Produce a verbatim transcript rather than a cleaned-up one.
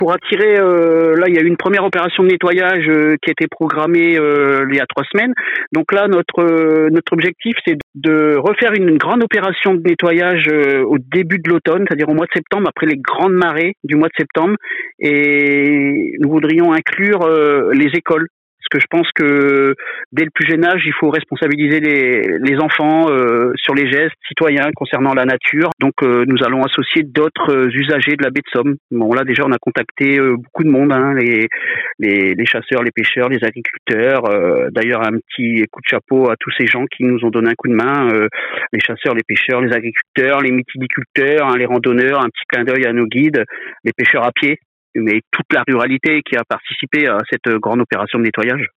pour attirer, euh, là il y a eu une première opération de nettoyage euh, qui a été programmée euh, il y a trois semaines. Donc là notre euh, notre objectif c'est de refaire une grande opération de nettoyage euh, au début de l'automne, c'est-à-dire au mois de septembre, après les grandes marées du mois de septembre, et nous voudrions inclure euh, les écoles. Parce que je pense que dès le plus jeune âge, il faut responsabiliser les, les enfants euh, sur les gestes citoyens concernant la nature. Donc euh, nous allons associer d'autres euh, usagers de la baie de Somme. Bon là déjà on a contacté euh, beaucoup de monde, hein, les, les, les chasseurs, les pêcheurs, les agriculteurs. Euh, d'ailleurs un petit coup de chapeau à tous ces gens qui nous ont donné un coup de main. Euh, les chasseurs, les pêcheurs, les agriculteurs, les mytiliculteurs, hein, les randonneurs, un petit clin d'œil à nos guides, les pêcheurs à pied, mais toute la ruralité qui a participé à cette grande opération de nettoyage.